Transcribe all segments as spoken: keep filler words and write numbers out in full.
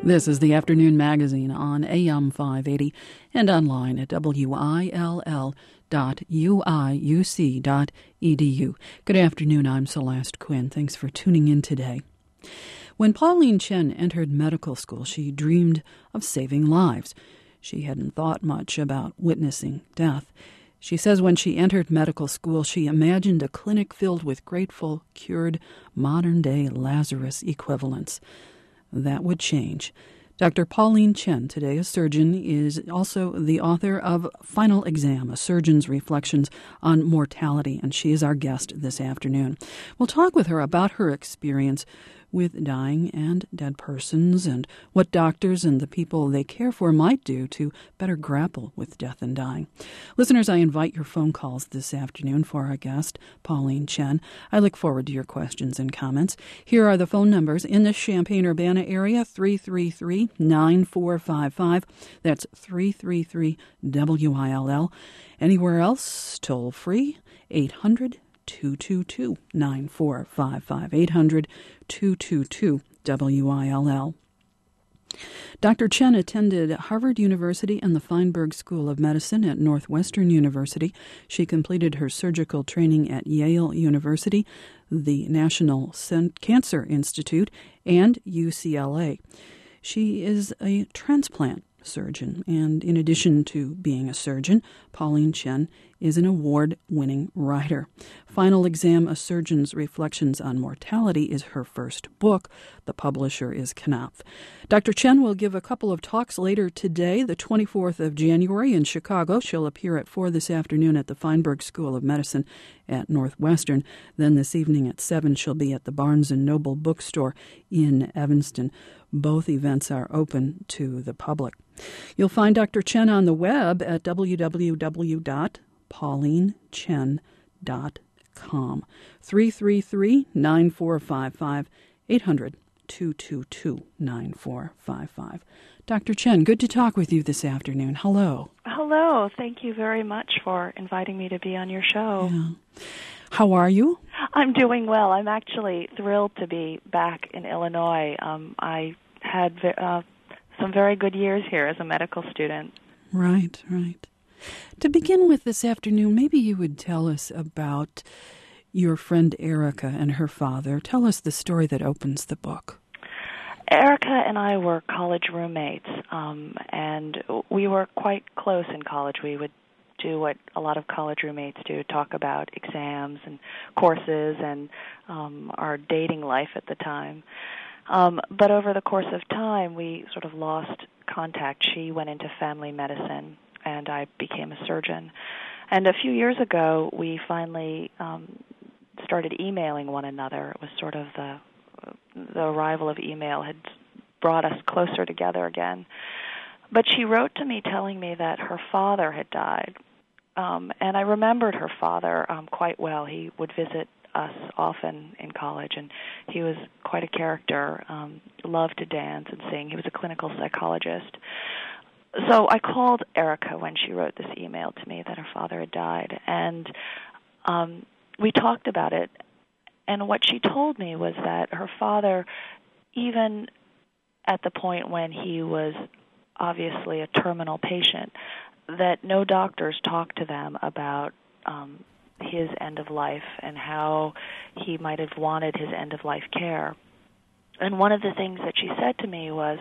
This is the Afternoon Magazine on A M five eighty and online at W I L L dot U I U C dot E D U. Good afternoon, I'm Celeste Quinn. Thanks for tuning in today. When Pauline Chen entered medical school, she dreamed of saving lives. She hadn't thought much about witnessing death. She says when she entered medical school, she imagined a clinic filled with grateful, cured, modern-day Lazarus equivalents. That would change. Doctor Pauline Chen, today a surgeon, is also the author of Final Exam, a surgeon's reflections on mortality, and she is our guest this afternoon. We'll talk with her about her experience with dying and dead persons and what doctors and the people they care for might do to better grapple with death and dying. Listeners, I invite your phone calls this afternoon for our guest, Pauline Chen. I look forward to your questions and comments. Here are the phone numbers in the Champaign-Urbana area, three three three, nine four five five. That's three three three W I L L. Anywhere else, toll free, eight hundred, two two two, nine four five five, eight hundred, two two two, W I L L. Doctor Chen attended Harvard University and the Feinberg School of Medicine at Northwestern University. She completed her surgical training at Yale University, the National Cancer Institute, and U C L A. She is a transplant surgeon, and in addition to being a surgeon, Pauline Chen is an award-winning writer. Final Exam, A Surgeon's Reflections on Mortality is her first book. The publisher is Knopf. Doctor Chen will give a couple of talks later today, the twenty-fourth of January in Chicago. She'll appear at four this afternoon at the Feinberg School of Medicine at Northwestern. Then this evening at seven, she'll be at the Barnes and Noble bookstore in Evanston. Both events are open to the public. You'll find Doctor Chen on the web at w w w dot pauline chen dot com. three three three, nine four five five, eight hundred, two two two, nine four five five. Doctor Chen, good to talk with you this afternoon. Hello. Hello. Thank you very much for inviting me to be on your show. Yeah. How are you? I'm doing well. I'm actually thrilled to be back in Illinois. Um, I had uh, some very good years here as a medical student. Right, right. To begin with this afternoon, maybe you would tell us about your friend Erica and her father. Tell us the story that opens the book. Erica and I were college roommates, um, and we were quite close in college. We would do what a lot of college roommates do, talk about exams and courses and um, our dating life at the time. Um, but over the course of time, we sort of lost contact. She went into family medicine, and I became a surgeon. And a few years ago, we finally um, started emailing one another. It was sort of the the arrival of email had brought us closer together again. But she wrote to me telling me that her father had died. Um, and I remembered her father um, quite well. He would visit us often in college, and he was quite a character, um, loved to dance and sing. He was a clinical psychologist. So I called Erica when she wrote this email to me that her father had died, and um, we talked about it. And what she told me was that her father, even at the point when he was obviously a terminal patient, that no doctors talked to them about um, his end of life and how he might have wanted his end of life care. And one of the things that she said to me was,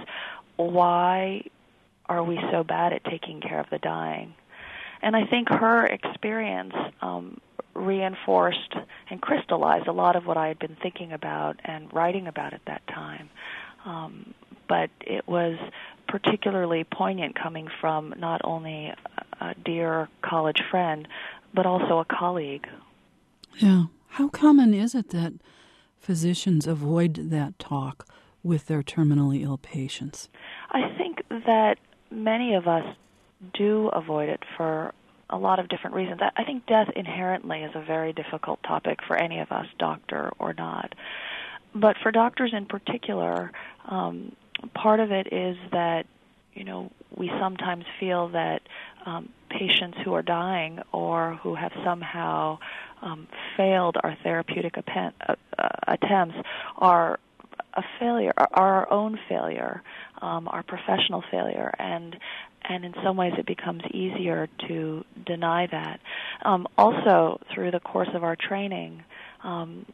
why are we so bad at taking care of the dying? And I think her experience um, reinforced and crystallized a lot of what I had been thinking about and writing about at that time. Um, but it was particularly poignant coming from not only a dear college friend, but also a colleague. Yeah. How common is it that physicians avoid that talk with their terminally ill patients? I think that many of us do avoid it for a lot of different reasons. I think death inherently is a very difficult topic for any of us, doctor or not. But for doctors in particular, um, part of it is that, you know, we sometimes feel that um, patients who are dying or who have somehow um, failed our therapeutic appen- uh, uh, attempts are a failure, our own failure, um, our professional failure, and and in some ways it becomes easier to deny that. Um, also, through the course of our training, um,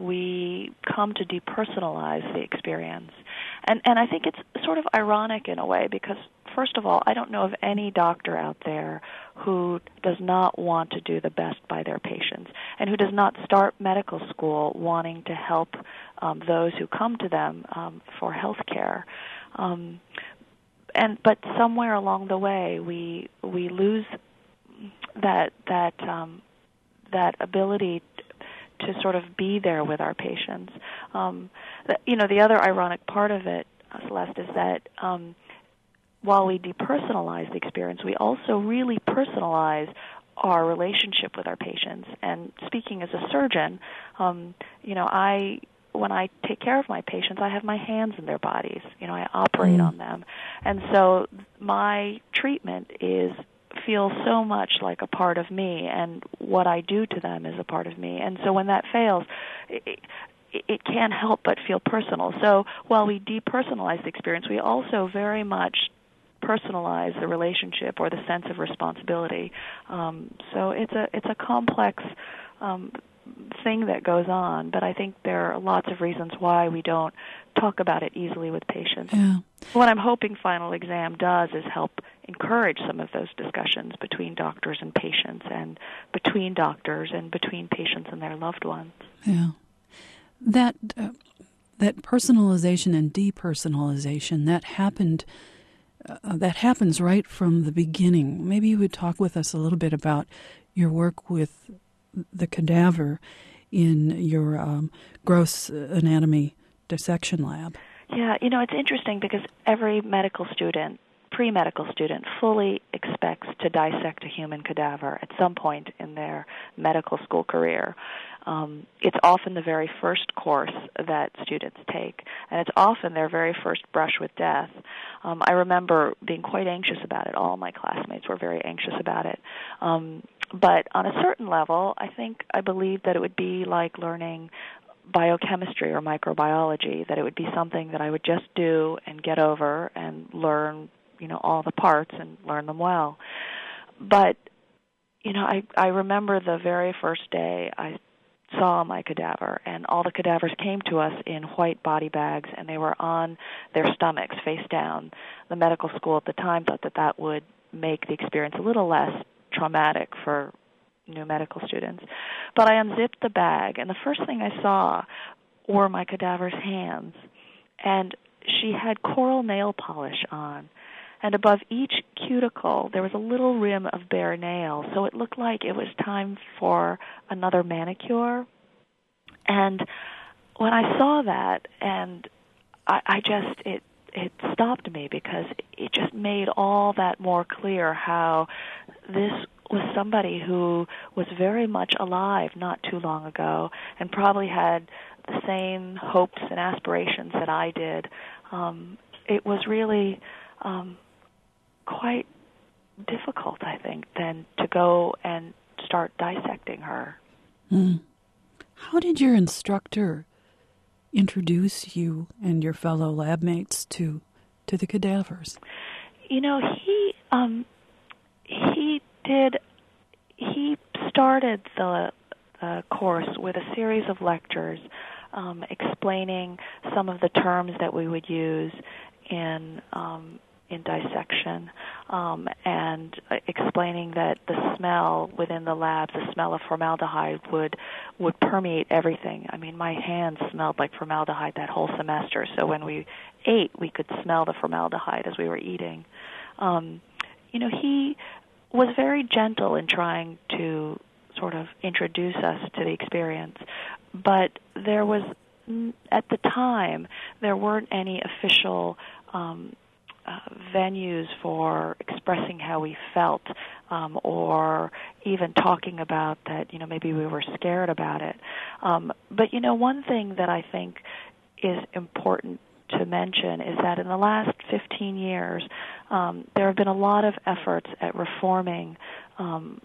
we come to depersonalize the experience. And and I think it's sort of ironic in a way because, first of all, I don't know of any doctor out there who does not want to do the best by their patients and who does not start medical school wanting to help um, those who come to them um, for health care. Um, and but somewhere along the way, we we lose that that um, that ability to sort of be there with our patients. Um, the, you know, the other ironic part of it, uh, Celeste, is that um, while we depersonalize the experience, we also really personalize our relationship with our patients. And speaking as a surgeon, um, you know, I when I take care of my patients, I have my hands in their bodies. You know, I operate mm. on them, and so my treatment is feels so much like a part of me, and what I do to them is a part of me. And so when that fails, it, it can't help but feel personal. So while we depersonalize the experience, we also very much personalize the relationship or the sense of responsibility. Um, so it's a it's a complex um, thing that goes on, but I think there are lots of reasons why we don't talk about it easily with patients. Yeah. What I'm hoping Final Exam does is help encourage some of those discussions between doctors and patients, and between doctors and between patients and their loved ones. Yeah. That uh, that personalization and depersonalization, that happened uh, that happens right from the beginning. Maybe you would talk with us a little bit about your work with the cadaver in your um, gross anatomy dissection lab. Yeah, you know, it's interesting because every medical student, pre-medical student, fully expects to dissect a human cadaver at some point in their medical school career. Um, it's often the very first course that students take, and it's often their very first brush with death. Um, I remember being quite anxious about it. All my classmates were very anxious about it. Um, but on a certain level, I think I believe that it would be like learning biochemistry or microbiology, that it would be something that I would just do and get over and learn, you know, all the parts and learn them well. But, you know, I, I remember the very first day I saw my cadaver, and all the cadavers came to us in white body bags, and they were on their stomachs, face down. The medical school at the time thought that that would make the experience a little less traumatic for new medical students. But I unzipped the bag, and the first thing I saw were my cadaver's hands. And she had coral nail polish on. And above each cuticle, there was a little rim of bare nail, so it looked like it was time for another manicure. And when I saw that, and I, I just, it, it stopped me because it just made all that more clear how this was somebody who was very much alive not too long ago and probably had the same hopes and aspirations that I did. Um, it was really um, quite difficult, I think, then to go and start dissecting her. Mm. How did your instructor introduce you and your fellow lab mates to to the cadavers? You know, he um, he did. He started the, the course with a series of lectures um, explaining some of the terms that we would use in um, in dissection, um, and explaining that the smell within the lab, the smell of formaldehyde, would would permeate everything. I mean, my hands smelled like formaldehyde that whole semester. So when we ate, we could smell the formaldehyde as we were eating. Um, you know, he was very gentle in trying to sort of introduce us to the experience, but there was, at the time, there weren't any official um, uh, venues for expressing how we felt, um, or even talking about that, you know, maybe we were scared about it. Um, but, you know, one thing that I think is important to mention is that in the last fifteen years, um, there have been a lot of efforts at reforming um,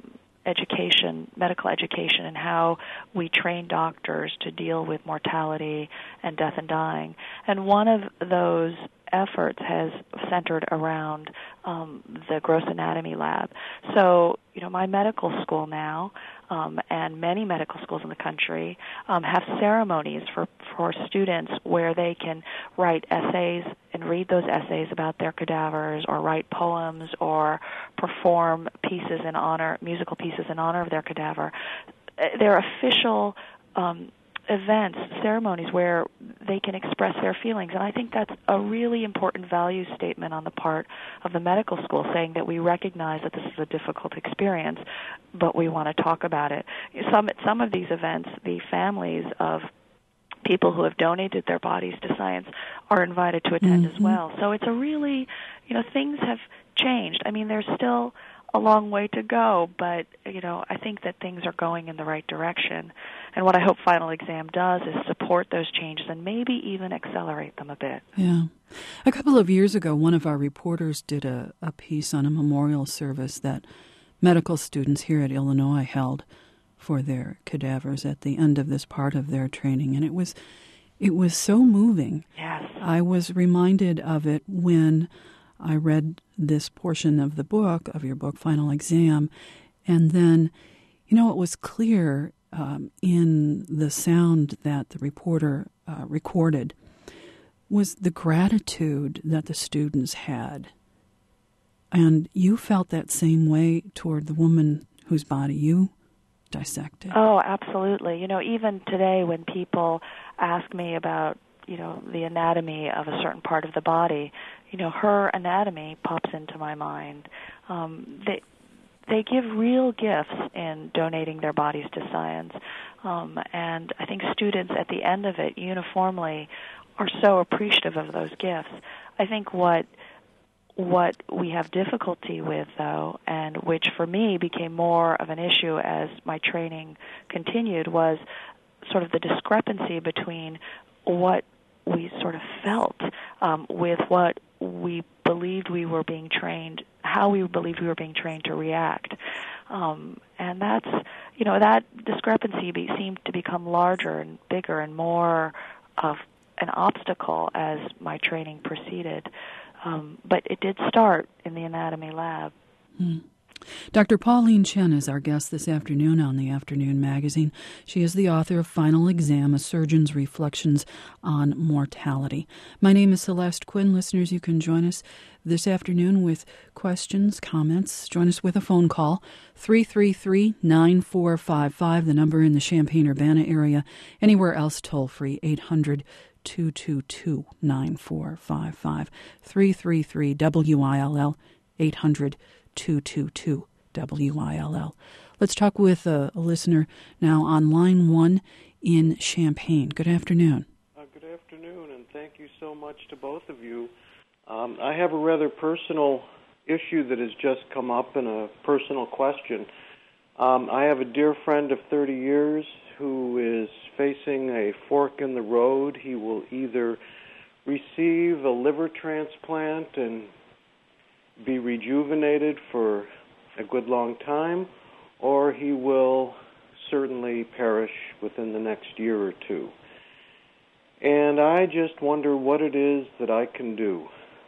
education, medical education, and how we train doctors to deal with mortality and death and dying. And one of those efforts has centered around um, the gross anatomy lab. So, you know, my medical school now, um, and many medical schools in the country, um, have ceremonies for, for students where they can write essays and read those essays about their cadavers, or write poems, or perform pieces in honor, musical pieces in honor of their cadaver. They're official um, events, ceremonies where they can express their feelings. And I think that's a really important value statement on the part of the medical school, saying that we recognize that this is a difficult experience, but we want to talk about it. Some, some of these events, the families of people who have donated their bodies to science are invited to attend mm-hmm. as well. So it's a really, you know, things have changed. I mean, there's still a long way to go, but, you know, I think that things are going in the right direction. And what I hope Final Exam does is support those changes and maybe even accelerate them a bit. Yeah. A couple of years ago, one of our reporters did a, a piece on a memorial service that medical students here at Illinois held for their cadavers at the end of this part of their training. And it was it was so moving. Yes. I was reminded of it when I read this portion of the book, of your book, Final Exam, and then, you know, it was clear um, in the sound that the reporter uh, recorded was the gratitude that the students had. And you felt that same way toward the woman whose body you dissected. Oh, absolutely. You know, even today when people ask me about, you know, the anatomy of a certain part of the body, you know, her anatomy pops into my mind. Um, they they give real gifts in donating their bodies to science, um, and I think students at the end of it uniformly are so appreciative of those gifts. I think what what we have difficulty with, though, and which for me became more of an issue as my training continued, was sort of the discrepancy between what we sort of felt um, with what we believed we were being trained, how we believed we were being trained to react. Um, and that's, you know, that discrepancy be, seemed to become larger and bigger and more of an obstacle as my training proceeded. Um, but it did start in the anatomy lab. Hmm. Doctor Pauline Chen is our guest this afternoon on the Afternoon Magazine. She is the author of Final Exam, A Surgeon's Reflections on Mortality. My name is Celeste Quinn. Listeners, you can join us this afternoon with questions, comments. Join us with a phone call, three three three, nine four five five, the number in the Champaign-Urbana area. Anywhere else, toll-free, eight hundred, two two two, nine four five five, three three three, W I L L, eight hundred, two two two, W I L L. Let's talk with a, a listener now on line one in Champaign. Good afternoon. Uh, good afternoon, and thank you so much to both of you. Um, I have a rather personal issue that has just come up in a personal question. Um, I have a dear friend of thirty years who is facing a fork in the road. He will either receive a liver transplant and be rejuvenated for a good long time, or he will certainly perish within the next year or two. And I just wonder what it is that I can do.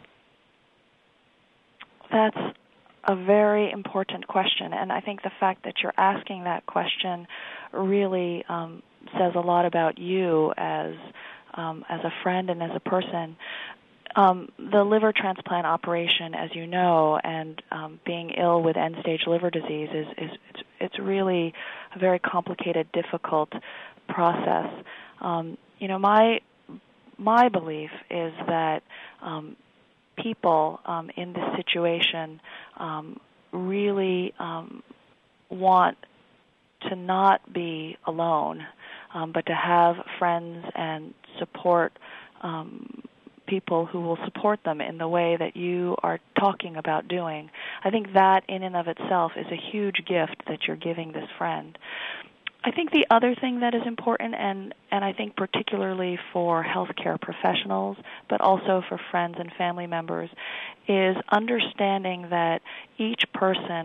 That's a very important question, and I think the fact that you're asking that question really um, says a lot about you as um, as a friend and as a person. Um, the liver transplant operation, as you know, and um, being ill with end-stage liver disease is, is it's, it's really a very complicated, difficult process. Um, you know, my my belief is that um, people um, in this situation um, really um, want to not be alone, um, but to have friends and support um, people who will support them in the way that you are talking about doing. I think that in and of itself is a huge gift that you're giving this friend. I think the other thing that is important, and, and I think particularly for healthcare professionals, but also for friends and family members, is understanding that each person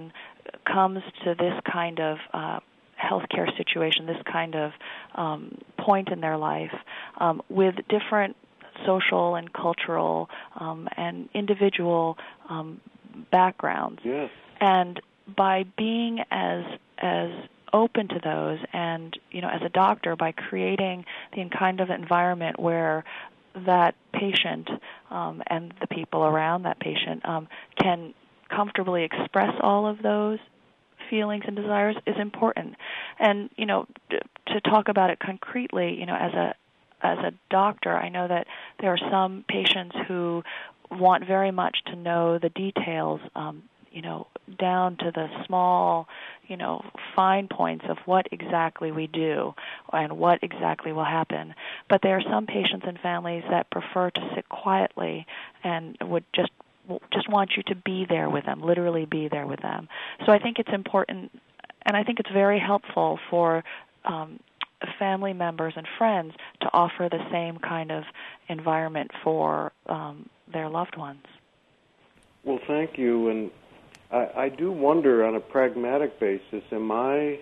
comes to this kind of uh, healthcare situation, this kind of um, point in their life, um, with different social and cultural um, and individual um, backgrounds. Yes. And by being as as open to those, and you know, as a doctor, by creating the kind of environment where that patient um, and the people around that patient um, can comfortably express all of those feelings and desires is important. And you know, to talk about it concretely, you know, as a as a doctor, I know that there are some patients who want very much to know the details, um, you know, down to the small, you know, fine points of what exactly we do and what exactly will happen. But there are some patients and families that prefer to sit quietly and would just just want you to be there with them, literally be there with them. So I think it's important, and I think it's very helpful for um, family members and friends to offer the same kind of environment for um, their loved ones. Well, thank you. And I, I do wonder, on a pragmatic basis, am I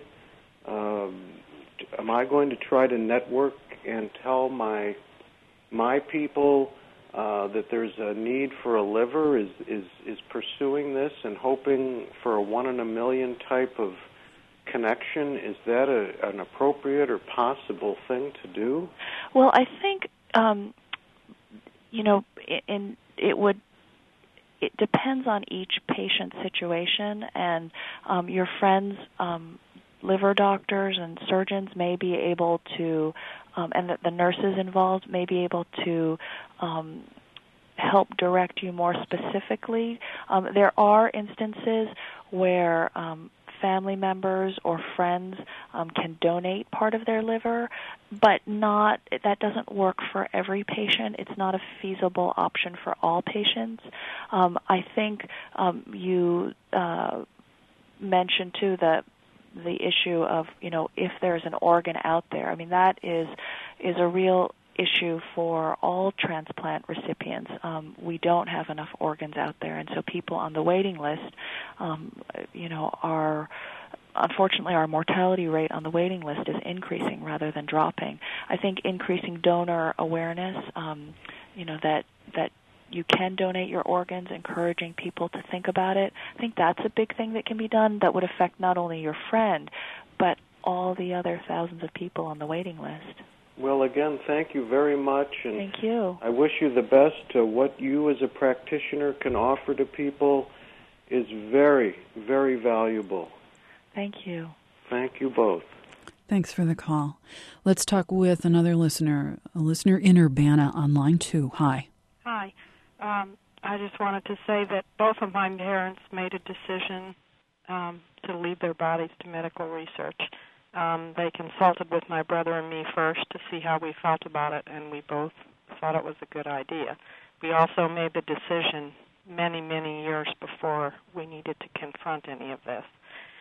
um, am I going to try to network and tell my my people uh, that there's a need for a liver? Is is is pursuing this and hoping for a one in a million type of connection? Is that a, an appropriate or possible thing to do? Well, I think um, you know, in it would. It depends on each patient's situation, and um, your friends, um, liver doctors and surgeons may be able to, um, and the, the nurses involved may be able to um, help direct you more specifically. Um, there are instances where um, family members or friends um, can donate part of their liver, but not that doesn't work for every patient. It's not a feasible option for all patients. Um, I think um, you uh, mentioned too that the issue of, you know, if there's an organ out there. I mean, that is is a real issue for all transplant recipients. Um, we don't have enough organs out there, and so people on the waiting list, um, you know, are unfortunately our mortality rate on the waiting list is increasing rather than dropping. I think increasing donor awareness, um, you know, that that you can donate your organs, encouraging people to think about it. I think that's a big thing that can be done that would affect not only your friend, but all the other thousands of people on the waiting list. Well, again, thank you very much. And thank you. I wish you the best. Uh, what you as a practitioner can offer to people is very, very valuable. Thank you. Thank you both. Thanks for the call. Let's talk with another listener, a listener in Urbana on line two. Hi. Hi. Um, I just wanted to say that both of my parents made a decision um, to leave their bodies to medical research. Um, they consulted with my brother and me first to see how we felt about it, and we both thought it was a good idea. We also made the decision many, many years before we needed to confront any of this.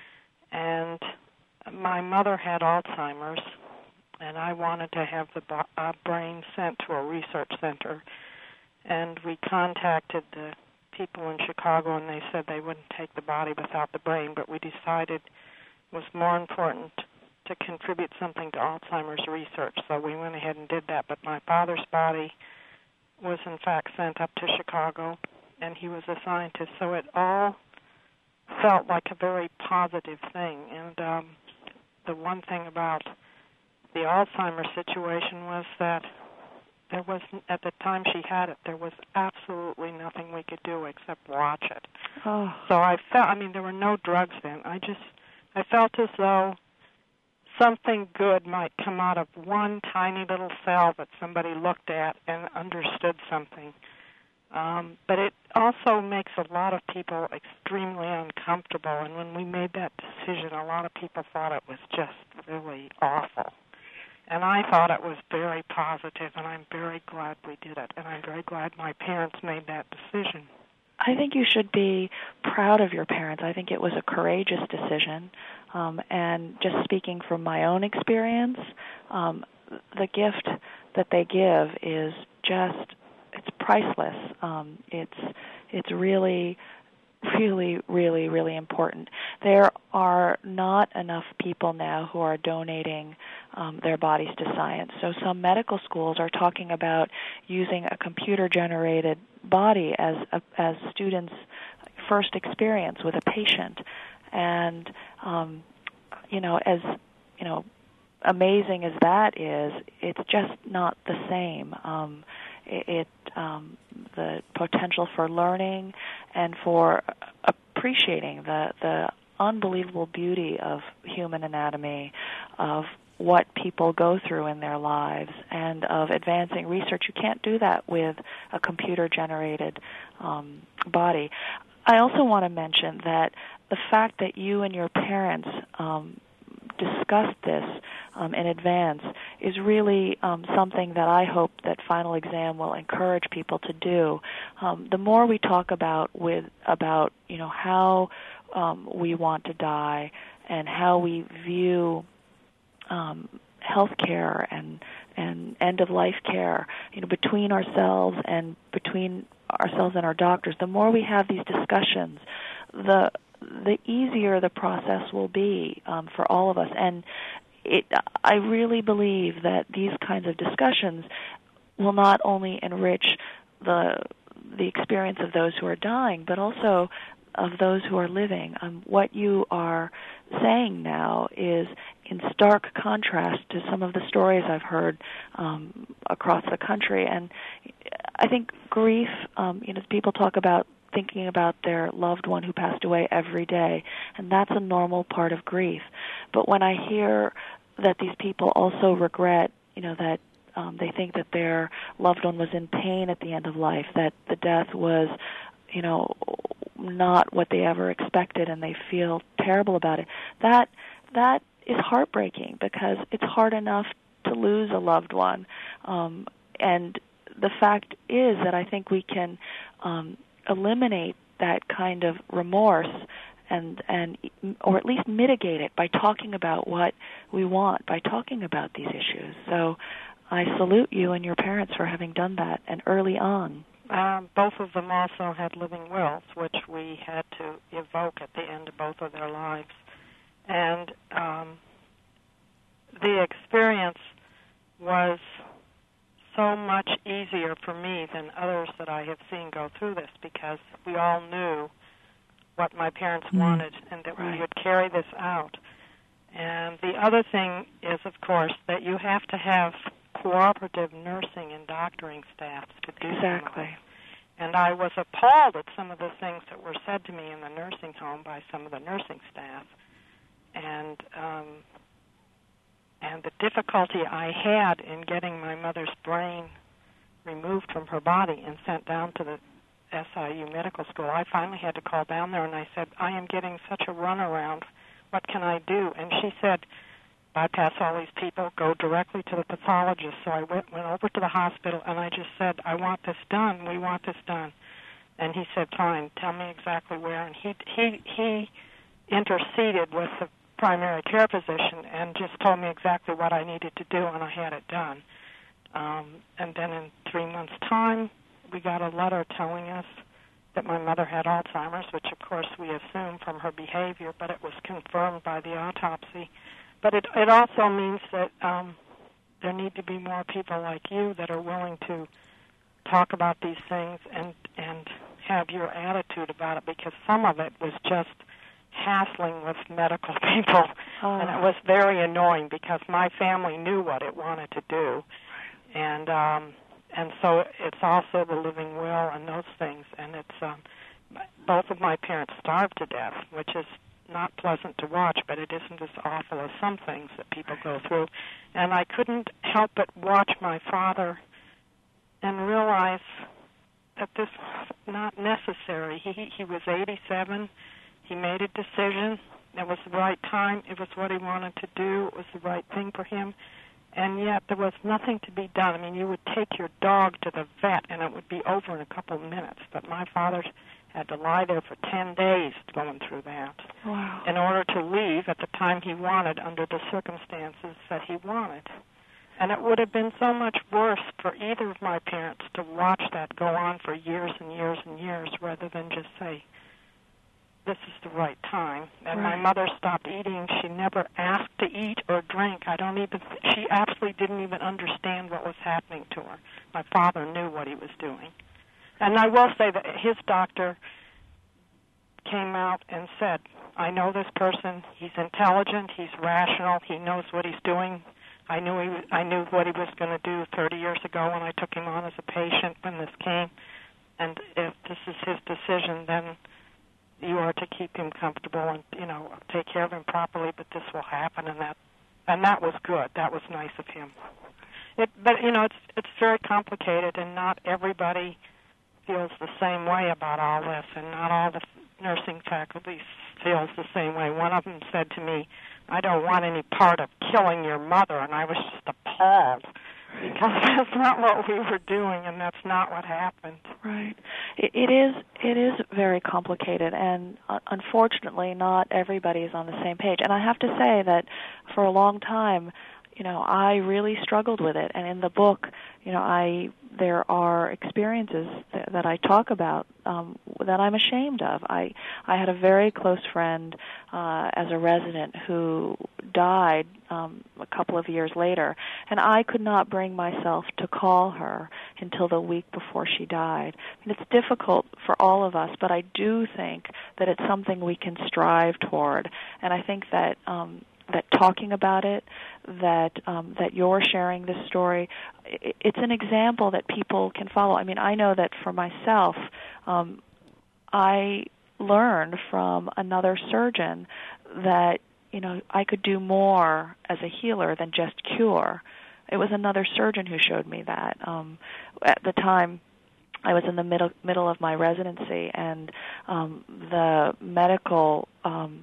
And my mother had Alzheimer's, and I wanted to have the bo- uh, brain sent to a research center. And we contacted the people in Chicago, and they said they wouldn't take the body without the brain, but we decided it was more important to contribute something to Alzheimer's research, so we went ahead and did that. But my father's body was, in fact, sent up to Chicago, and he was a scientist, so it all felt like a very positive thing. And um, the one thing about the Alzheimer's situation was that there was, at the time she had it, there was absolutely nothing we could do except watch it. Oh. So I felt, I mean, there were no drugs then. I just, I felt as though something good might come out of one tiny little cell that somebody looked at and understood something. Um, but it also makes a lot of people extremely uncomfortable, and when we made that decision, a lot of people thought it was just really awful. And I thought it was very positive, and I'm very glad we did it, and I'm very glad my parents made that decision. I think you should be proud of your parents. I think it was a courageous decision. Um, and just speaking from my own experience, um, the gift that they give is just, it's priceless. Um, it's it's really really, really, really important. There are not enough people now who are donating um, their bodies to science. So some medical schools are talking about using a computer-generated body as a, as students' first experience with a patient. And, um, you know, as, you know, amazing as that is, it's just not the same. Um, it, it um, the potential for learning and for appreciating the the unbelievable beauty of human anatomy, of what people go through in their lives, and of advancing research. You can't do that with a computer-generated um, body. I also want to mention that the fact that you and your parents um, discussed this um, in advance is really um, something that I hope that Final Exam will encourage people to do. Um, the more we talk about with about you know how um, we want to die and how we view um, health care and and end of life care, you know, between ourselves and between ourselves and our doctors, the more we have these discussions, the the easier the process will be um, for all of us. And it, I really believe that these kinds of discussions will not only enrich the the experience of those who are dying, but also of those who are living. Um, what you are saying now is in stark contrast to some of the stories I've heard um, across the country. And I think grief, um, you know, people talk about thinking about their loved one who passed away every day, and that's a normal part of grief. But when I hear that these people also regret, you know, that um, they think that their loved one was in pain at the end of life, that the death was, you know, not what they ever expected, and they feel terrible about it, that that is heartbreaking, because it's hard enough to lose a loved one. Um, and the fact is that I think we can um, eliminate that kind of remorse and and or at least mitigate it by talking about what we want, by talking about these issues. So I salute you and your parents for having done that, and early on. Um, both of them also had living wills, which we had to evoke at the end of both of their lives. And um, the experience was so much easier for me than others that I have seen go through this, because we all knew what my parents mm. wanted, and that right. we would carry this out. And the other thing is, of course, that you have to have cooperative nursing and doctoring staffs to do exactly. And I was appalled at some of the things that were said to me in the nursing home by some of the nursing staff, and um, and the difficulty I had in getting my mother's brain removed from her body and sent down to the S I U medical school. I finally had to call down there, and I said, I am getting such a runaround. What can I do? And she said, bypass all these people, go directly to the pathologist. So I went, went over to the hospital, and I just said, I want this done. We want this done. And he said, fine, tell me exactly where. And he he he interceded with the primary care physician and just told me exactly what I needed to do, and I had it done. Um, and then in three months' time, we got a letter telling us that my mother had Alzheimer's, which, of course, we assumed from her behavior, but it was confirmed by the autopsy. But it, it also means that um, there need to be more people like you that are willing to talk about these things and, and have your attitude about it, because some of it was just hassling with medical people, oh. and it was very annoying because my family knew what it wanted to do, and um, and so it's also the living will and those things, and it's um, both of my parents starved to death, which is not pleasant to watch, but it isn't as awful as some things that people go through, and I couldn't help but watch my father and realize that this was not necessary. He he was eighty-seven. He made a decision. It was the right time. It was what he wanted to do. It was the right thing for him. And yet there was nothing to be done. I mean, you would take your dog to the vet, and it would be over in a couple of minutes. But my father had to lie there for ten days going through that wow. in order to leave at the time he wanted under the circumstances that he wanted. And it would have been so much worse for either of my parents to watch that go on for years and years and years rather than just say, this is the right time. And right. my mother stopped eating. She never asked to eat or drink. I don't even, she absolutely didn't even understand what was happening to her. My father knew what he was doing. And I will say that his doctor came out and said, I know this person, he's intelligent, he's rational, he knows what he's doing. I knew he was, I knew what he was going to do thirty years ago when I took him on as a patient when this came. And if this is his decision, then you are to keep him comfortable and, you know, take care of him properly, but this will happen, and that and that was good. That was nice of him. It, but, you know, it's it's very complicated, and not everybody feels the same way about all this, and not all the nursing faculty feels the same way. One of them said to me, I don't want any part of killing your mother, and I was just appalled because that's not what we were doing, and that's not what happened. Right. It, it is it is very complicated, and uh, unfortunately not everybody is on the same page. And I have to say that for a long time, you know, I really struggled with it. And in the book, you know, I there are experiences that, that I talk about um, that I'm ashamed of. I I had a very close friend uh, as a resident who died um, a couple of years later, and I could not bring myself to call her until the week before she died. I mean, it's difficult for all of us, but I do think that it's something we can strive toward, and I think that um, that talking about it, that um, that you're sharing this story, it's an example that people can follow. I mean, I know that for myself, um, I learned from another surgeon that, you know, I could do more as a healer than just cure. It was another surgeon who showed me that. Um, at the time, I was in the middle middle of my residency, and um, the medical um,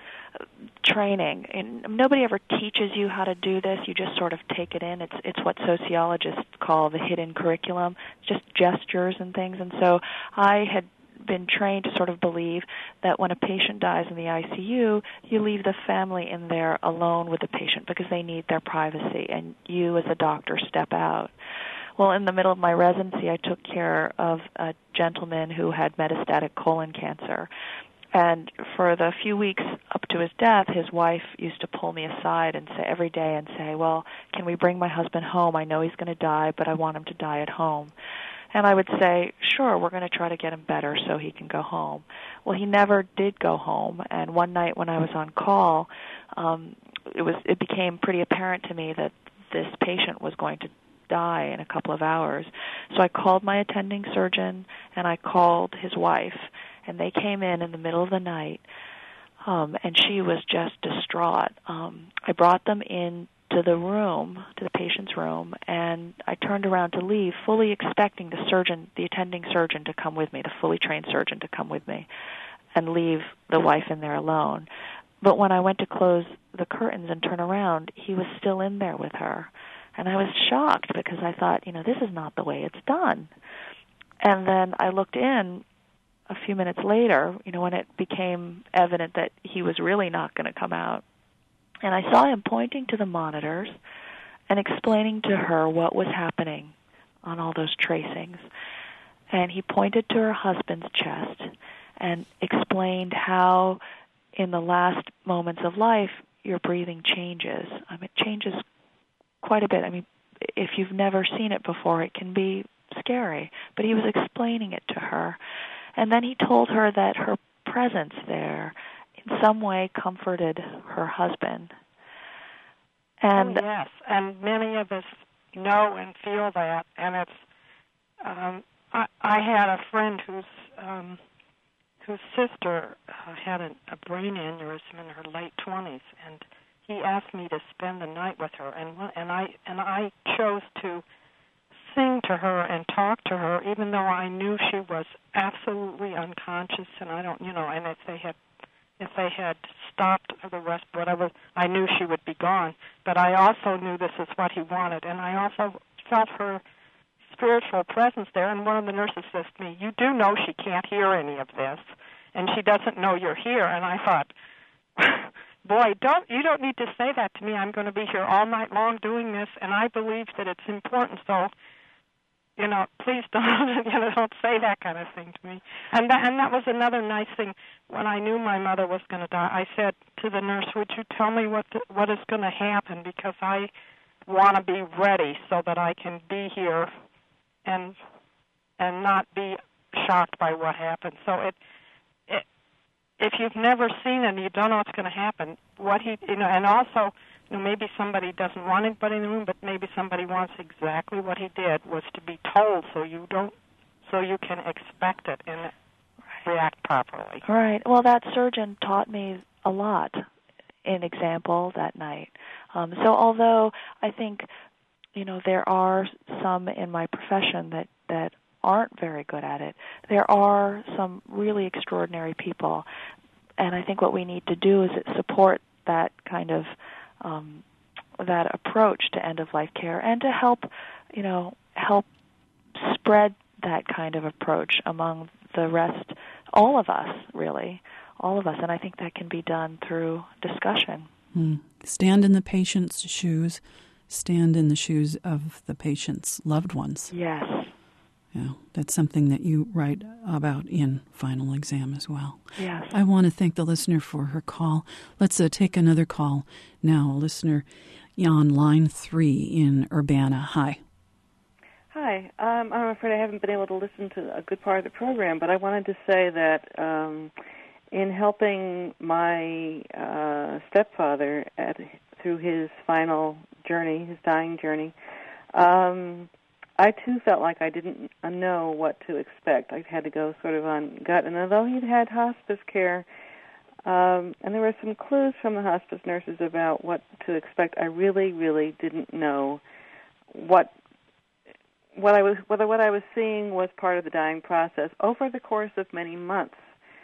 training, and nobody ever teaches you how to do this. You just sort of take it in. It's it's what sociologists call the hidden curriculum. It's just gestures and things. And so I had been trained to sort of believe that when a patient dies in the I C U, you leave the family in there alone with the patient because they need their privacy, and you as a doctor step out. Well, in the middle of my residency, I took care of a gentleman who had metastatic colon cancer. And for the few weeks up to his death, his wife used to pull me aside and say every day and say, well, can we bring my husband home? I know he's going to die, but I want him to die at home. And I would say, sure, we're going to try to get him better so he can go home. Well, he never did go home. And one night when I was on call, um, it was it became pretty apparent to me that this patient was going to die in a couple of hours. So I called my attending surgeon, and I called his wife. And they came in in the middle of the night, um, and she was just distraught. Um, I brought them in to the room, to the patient's room, and I turned around to leave, fully expecting the surgeon, the attending surgeon, to come with me, the fully trained surgeon to come with me, and leave the wife in there alone. But when I went to close the curtains and turn around, he was still in there with her. And I was shocked because I thought, you know, this is not the way it's done. And then I looked in a few minutes later, you know, when it became evident that he was really not going to come out. And I saw him pointing to the monitors and explaining to her what was happening on all those tracings. And he pointed to her husband's chest and explained how in the last moments of life your breathing changes. I mean, it changes quite a bit. I mean, if you've never seen it before, it can be scary. But he was explaining it to her. And then he told her that her presence there in some way comforted her husband. And oh, yes, and many of us know and feel that. And it's, um, I, I had a friend whose um, whose sister uh, had a, a brain aneurysm in her late twenties, and he asked me to spend the night with her, and and I and I chose to sing to her and talk to her, even though I knew she was absolutely unconscious, and I don't, you know, and if they had, if they had stopped the rest, whatever, I knew she would be gone. But I also knew this is what he wanted, and I also felt her spiritual presence there. And one of the nurses says to me, "You do know she can't hear any of this, and she doesn't know you're here." And I thought, boy, don't you don't need to say that to me. I'm going to be here all night long doing this, and I believe that it's important. So you know, please don't, you know, don't say that kind of thing to me. And that, and that was another nice thing. When I knew my mother was going to die, I said to the nurse, "Would you tell me what the, what is going to happen? Because I want to be ready so that I can be here and and not be shocked by what happened." So it, it if you've never seen it and you don't know what's going to happen, what he, you know, and also, you know, maybe somebody doesn't want anybody in the room, but maybe somebody wants exactly what he did, was to be told, so you don't, so you can expect it and react properly. Right. Well, that surgeon taught me a lot in example that night. Um, so although I think, you know, there are some in my profession that, that aren't very good at it, there are some really extraordinary people. And I think what we need to do is support that kind of, um, that approach to end-of-life care and to help, you know, help spread that kind of approach among the rest, all of us, really, all of us. And I think that can be done through discussion. Mm. Stand in the patient's shoes. Stand in the shoes of the patient's loved ones. Yes. Yeah, that's something that you write about in Final Exam as well. Yes. I want to thank the listener for her call. Let's uh, take another call now. Listener on line three in Urbana. Hi. Hi. Um, I'm afraid I haven't been able to listen to a good part of the program, but I wanted to say that um, in helping my uh, stepfather at, through his final journey, his dying journey, um, I, too, felt like I didn't know what to expect. I had to go sort of on gut. And although he'd had hospice care, um, and there were some clues from the hospice nurses about what to expect, I really, really didn't know what what I was whether what I was seeing was part of the dying process over the course of many months.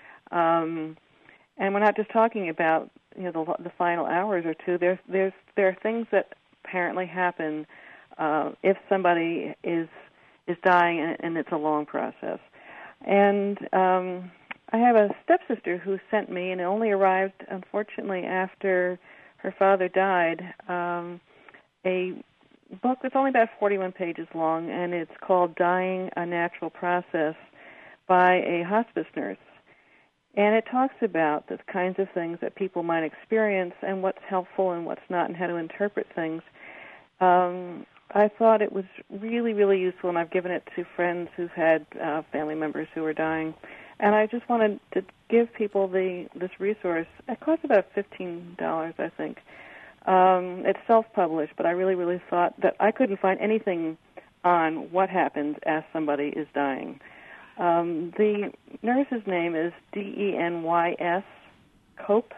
Um, and we're not just talking about, you know, the, the final hours or two. There's there's there are things that apparently happen Uh, if somebody is is dying, and, and it's a long process. And um, I have a stepsister who sent me, and it only arrived, unfortunately, after her father died, um, a book that's only about forty-one pages long, and it's called Dying, A Natural Process by a hospice nurse. And it talks about the kinds of things that people might experience and what's helpful and what's not and how to interpret things. Um, I thought it was really, really useful, and I've given it to friends who've had uh, family members who are dying. And I just wanted to give people the this resource. It costs about fifteen dollars, I think. Um, it's self-published, but I really, really thought that I couldn't find anything on what happens as somebody is dying. Um, the nurse's name is D E N Y S, Cope,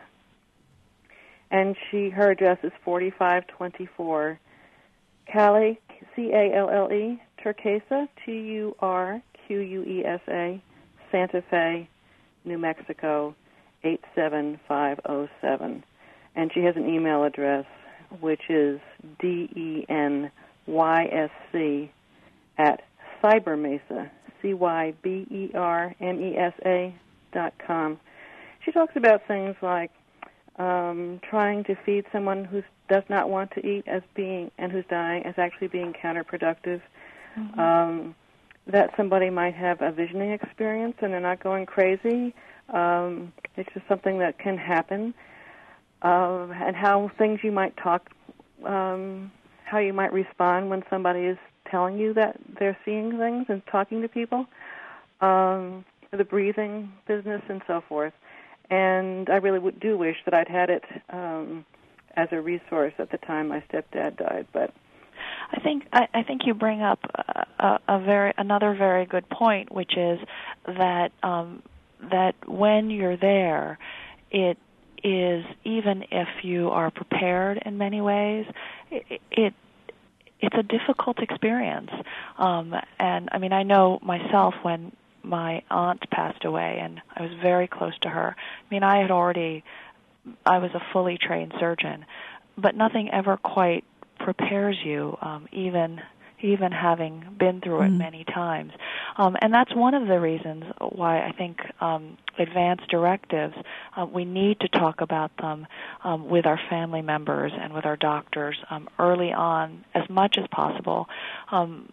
and she her address is forty-five twenty-four Calle, C A L L E, Turquesa, T U R Q U E S A, Santa Fe, New Mexico, eight seven five oh seven. And she has an email address, which is D E N Y S C at Cybermesa, C Y B E R M E S A dot com. She talks about things like um, trying to feed someone who does not want to eat as being and who's dying as actually being counterproductive. Mm-hmm. Um, that somebody might have a visioning experience and they're not going crazy. Um, it's just something that can happen. Uh, and how things you might talk, um, how you might respond when somebody is telling you that they're seeing things and talking to people, um, the breathing business and so forth. And I really would, do wish that I'd had it um, as a resource at the time my stepdad died. But I think I, I think you bring up a, a, a very another very good point, which is that um, that when you're there, it is, even if you are prepared in many ways, it, it it's a difficult experience. Um, and I mean, I know myself when my aunt passed away, and I was very close to her. I mean, I had already, I was a fully trained surgeon, but nothing ever quite prepares you, um, even even having been through it mm. many times. Um, and that's one of the reasons why I think um, advanced directives, uh, we need to talk about them um, with our family members and with our doctors um, early on as much as possible. Um,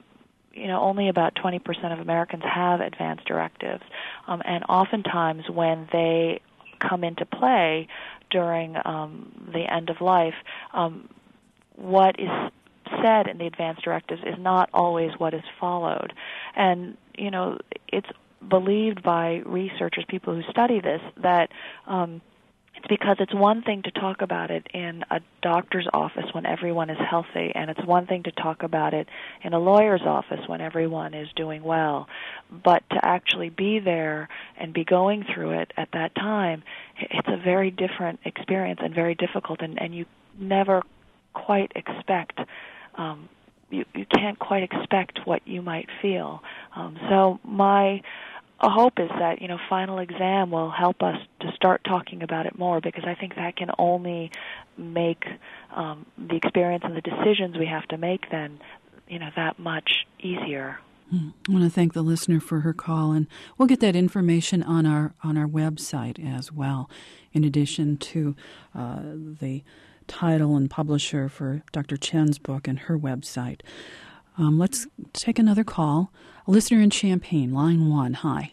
you know, only about twenty percent of Americans have advance directives. Um, and oftentimes when they come into play during um, the end of life, um, what is said in the advance directives is not always what is followed. And, you know, it's believed by researchers, people who study this, that um, it's because it's one thing to talk about it in a doctor's office when everyone is healthy, and it's one thing to talk about it in a lawyer's office when everyone is doing well. But to actually be there and be going through it at that time, it's a very different experience and very difficult, and, and you never quite expect, um, you, you can't quite expect what you might feel. Um, so my A hope is that, you know, final exam will help us to start talking about it more, because I think that can only make um, the experience and the decisions we have to make then, you know, that much easier. I want to thank the listener for her call, and we'll get that information on our on our website as well, in addition to uh, the title and publisher for Doctor Chen's book and her website. Um, let's take another call. A listener in Champaign, line one. Hi.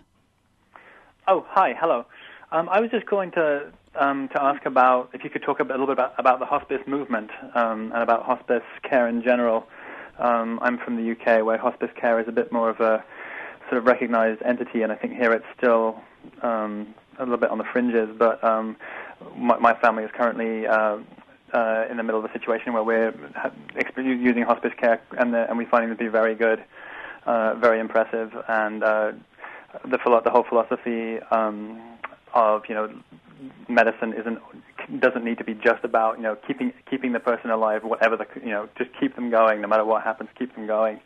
Oh, hi. Hello. Um, I was just going to um, to ask about if you could talk a, bit, a little bit about, about the hospice movement um, and about hospice care in general. Um, I'm from the U K, where hospice care is a bit more of a sort of recognized entity, and I think here it's still um, a little bit on the fringes. But um, my, my family is currently Uh, Uh, in the middle of a situation where we're using hospice care, and, the, and we're finding it to be very good, uh, very impressive, and uh, the the whole philosophy um, of you know medicine isn't doesn't need to be just about you know keeping keeping the person alive, whatever the you know just keep them going, no matter what happens, keep them going.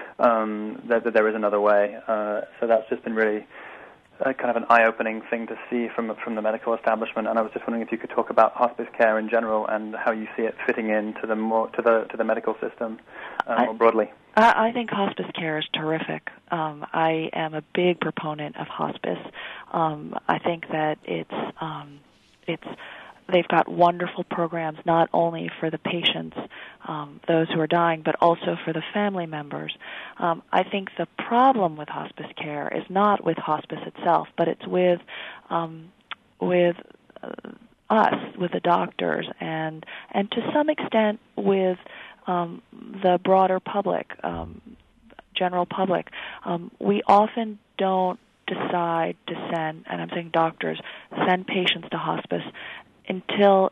Um, that, that there is another way. Uh, so that's just been really Uh, kind of an eye-opening thing to see from from the medical establishment, and I was just wondering if you could talk about hospice care in general and how you see it fitting into the more to the to the medical system uh, I, more broadly. I, I think hospice care is terrific. Um, I am a big proponent of hospice. Um, I think that it's um, it's they've got wonderful programs not only for the patients, um, those who are dying, but also for the family members. Um, I think the problem with hospice care is not with hospice itself, but it's with um, with uh, us, with the doctors, and and to some extent with um, the broader public, um, general public. Um, we often don't decide to send, and I'm saying doctors, send patients to hospice until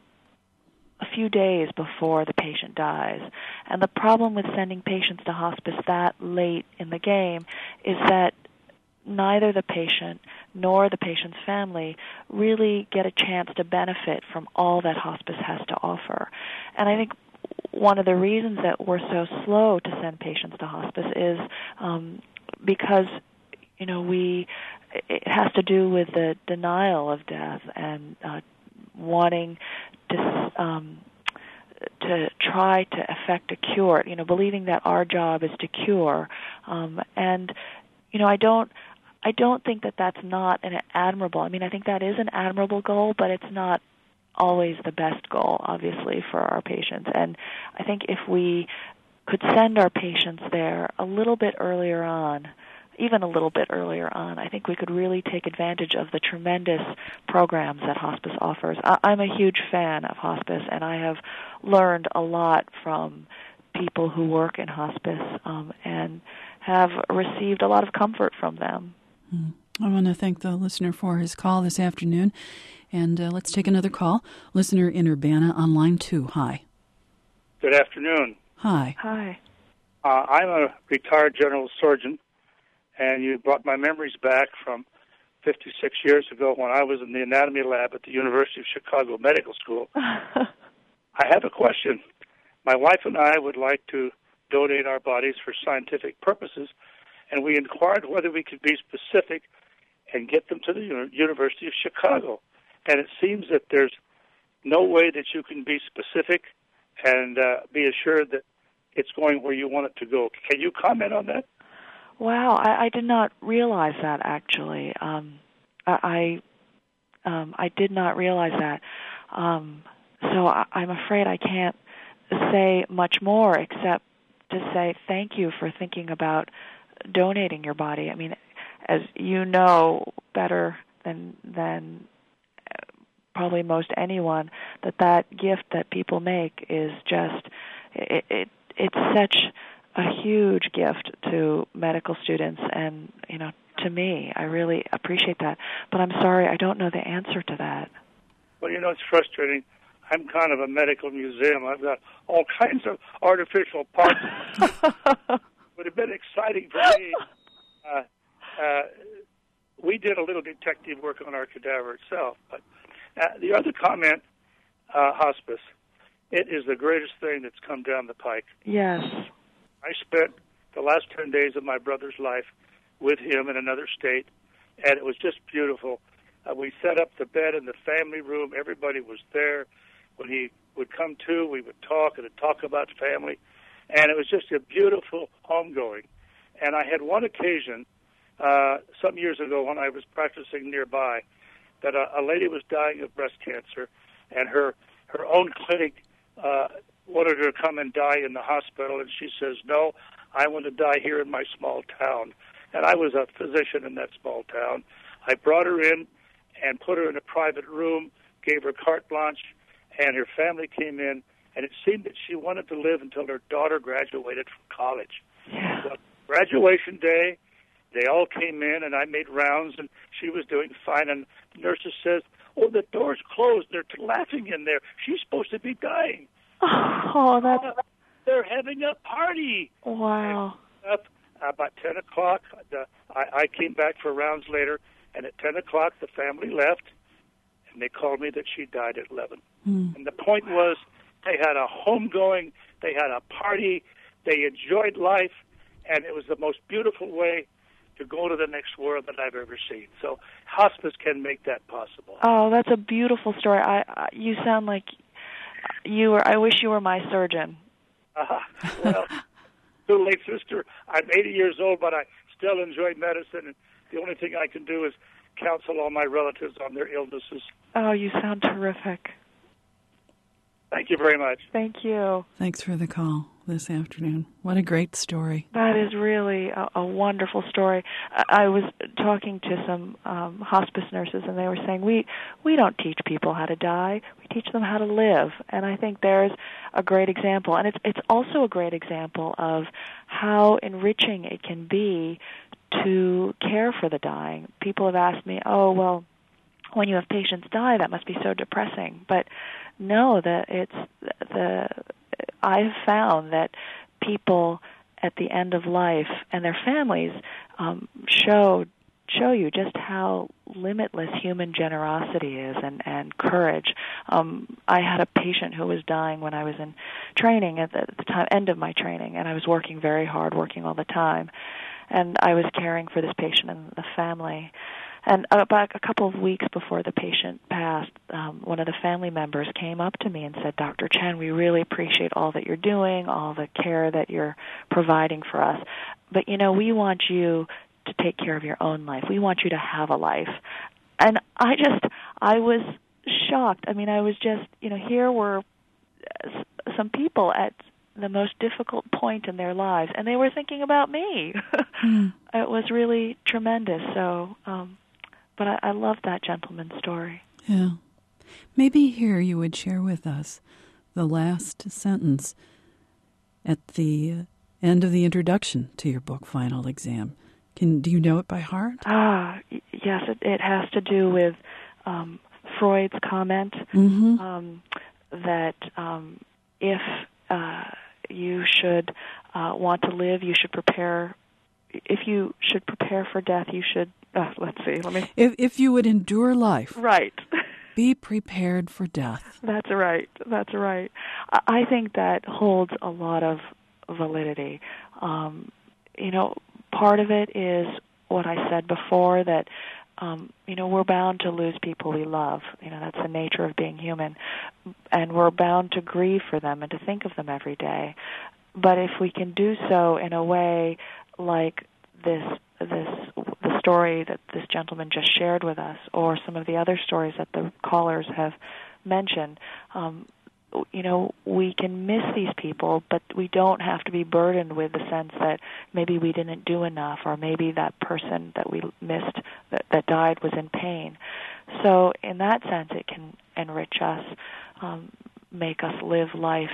a few days before the patient dies. And the problem with sending patients to hospice that late in the game is that neither the patient nor the patient's family really get a chance to benefit from all that hospice has to offer. And I think one of the reasons that we're so slow to send patients to hospice is um, because, you know, we it has to do with the denial of death and uh, wanting to um, to try to effect a cure, you know, believing that our job is to cure, um, and you know, I don't, I don't think that that's not an admirable. I mean, I think that is an admirable goal, but it's not always the best goal, obviously, for our patients. And I think if we could send our patients there a little bit earlier on, even a little bit earlier on, I think we could really take advantage of the tremendous programs that hospice offers. I, I'm a huge fan of hospice, and I have learned a lot from people who work in hospice um, and have received a lot of comfort from them. Mm. I want to thank the listener for his call this afternoon, and uh, let's take another call. Listener in Urbana on line two. Hi. Good afternoon. Hi. Hi. Uh, I'm a retired general surgeon, and you brought my memories back from fifty-six years ago when I was in the anatomy lab at the University of Chicago Medical School. I have a question. My wife and I would like to donate our bodies for scientific purposes, and we inquired whether we could be specific and get them to the U- University of Chicago. And it seems that there's no way that you can be specific and uh, be assured that it's going where you want it to go. Can you comment on that? Wow, I, I did not realize that, actually. Um, I um, I did not realize that. Um, so I, I'm afraid I can't say much more except to say thank you for thinking about donating your body. I mean, as you know better than than probably most anyone, that that gift that people make is just it, it it's such a huge gift to medical students, and you know, to me, I really appreciate that. But I'm sorry, I don't know the answer to that. Well, you know, it's frustrating. I'm kind of a medical museum. I've got all kinds of artificial parts. Would have been exciting for me. Uh, uh, we did a little detective work on our cadaver itself. But uh, the other comment, uh, hospice, it is the greatest thing that's come down the pike. Yes. I spent the last ten days of my brother's life with him in another state, and it was just beautiful. Uh, we set up the bed in the family room. Everybody was there. When he would come to, we would talk and talk about family. And it was just a beautiful homegoing. And I had one occasion, uh, some years ago when I was practicing nearby, that a, a lady was dying of breast cancer, and her, her own clinic uh, wanted her to come and die in the hospital. And she says, no, I want to die here in my small town. And I was a physician in that small town. I brought her in and put her in a private room, gave her carte blanche, and her family came in, and it seemed that she wanted to live until her daughter graduated from college. Yeah. So, graduation day, they all came in, and I made rounds, and she was doing fine, and the nurses says, oh, the door's closed. They're laughing in there. She's supposed to be dying. Oh, that's... Uh, they're having a party. Wow. Up about ten o'clock, the, I, I came back for rounds later, and at ten o'clock, the family left, and they called me that she died at eleven. Mm. And the point was, they had a homegoing, they had a party, they enjoyed life, and it was the most beautiful way to go to the next world that I've ever seen. So hospice can make that possible. Oh, that's a beautiful story. I, I you sound like you were. I wish you were my surgeon. Uh, well, too late, sister. I'm eighty years old, but I still enjoy medicine, and the only thing I can do is counsel all my relatives on their illnesses. Oh, you sound terrific. Thank you very much. Thank you. Thanks for the call this afternoon. What a great story. That is really a, a wonderful story. I, I was talking to some um, hospice nurses, and they were saying, we, we don't teach people how to die. We teach them how to live. And I think there's a great example. And it's, it's also a great example of how enriching it can be to care for the dying. People have asked me, oh, well, when you have patients die, that must be so depressing. But no, that it's the I've found that people at the end of life and their families um, show show you just how limitless human generosity is and, and courage. Um, I had a patient who was dying when I was in training at the, at the time end of my training, and I was working very hard, working all the time, and I was caring for this patient and the family. And about a couple of weeks before the patient passed, um, one of the family members came up to me and said, Doctor Chen, we really appreciate all that you're doing, all the care that you're providing for us. But, you know, we want you to take care of your own life. We want you to have a life. And I just, I was shocked. I mean, I was just, you know, here were some people at the most difficult point in their lives, and they were thinking about me. Mm. It was really tremendous. So, um, But I, I love that gentleman's story. Yeah. Maybe here you would share with us the last sentence at the end of the introduction to your book, Final Exam. Can Do you know it by heart? Ah, yes, it, it has to do with um, Freud's comment mm-hmm. um, that um, if uh, you should uh, want to live, you should prepare. If you should prepare for death, you should. Uh, let's see. Let me. If if you would endure life, right, be prepared for death. That's right. That's right. I think that holds a lot of validity. Um, you know, part of it is what I said before, that um, you know, we're bound to lose people we love. You know, that's the nature of being human, and we're bound to grieve for them and to think of them every day. But if we can do so in a way like this this the story that this gentleman just shared with us, or some of the other stories that the callers have mentioned, um, you know, we can miss these people, but we don't have to be burdened with the sense that maybe we didn't do enough, or maybe that person that we missed that, that died was in pain. So in that sense, it can enrich us, um, make us live life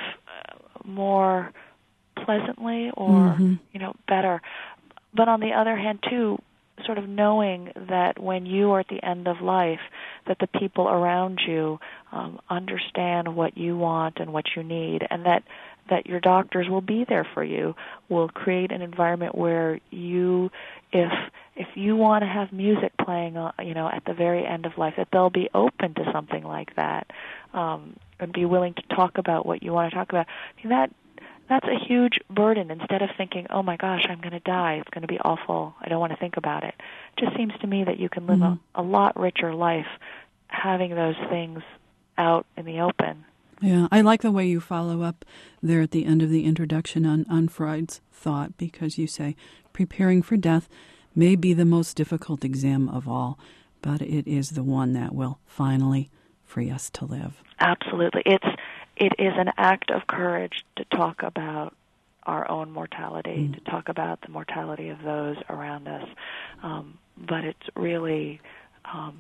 more pleasantly or, mm-hmm. you know, better. But on the other hand, too, sort of knowing that when you are at the end of life, that the people around you um, understand what you want and what you need, and that that your doctors will be there for you, will create an environment where you, if if you want to have music playing, uh, you know, at the very end of life, that they'll be open to something like that, um, and be willing to talk about what you want to talk about. I mean, that that's a huge burden. Instead of thinking, oh my gosh, I'm going to die, it's going to be awful, I don't want to think about it. It just seems to me that you can live mm-hmm. a, a lot richer life having those things out in the open. Yeah, I like the way you follow up there at the end of the introduction on, on Freud's thought, because you say preparing for death may be the most difficult exam of all, but it is the one that will finally free us to live. Absolutely. It's It is an act of courage to talk about our own mortality, mm. to talk about the mortality of those around us. Um, but it's really, um,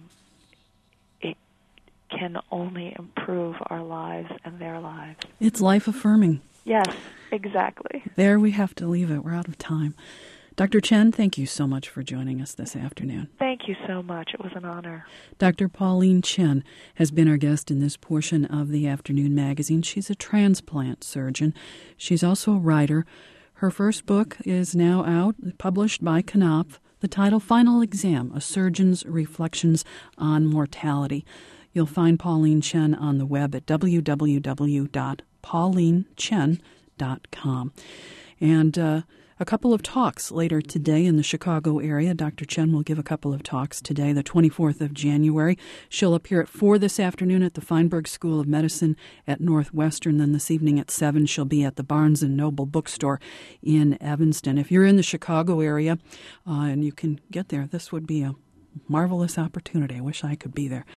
it can only improve our lives and their lives. It's life-affirming. Yes, exactly. There we have to leave it. We're out of time. Doctor Chen, thank you so much for joining us this afternoon. Thank you so much. It was an honor. Doctor Pauline Chen has been our guest in this portion of the Afternoon Magazine. She's a transplant surgeon. She's also a writer. Her first book is now out, published by Knopf. The title, Final Exam, A Surgeon's Reflections on Mortality. You'll find Pauline Chen on the web at w w w dot pauline chen dot com. And uh, a couple of talks later today in the Chicago area. Doctor Chen will give a couple of talks today, the twenty-fourth of January. She'll appear at four this afternoon at the Feinberg School of Medicine at Northwestern. Then this evening at seven, she'll be at the Barnes and Noble bookstore in Evanston. If you're in the Chicago area uh, and you can get there, this would be a marvelous opportunity. I wish I could be there.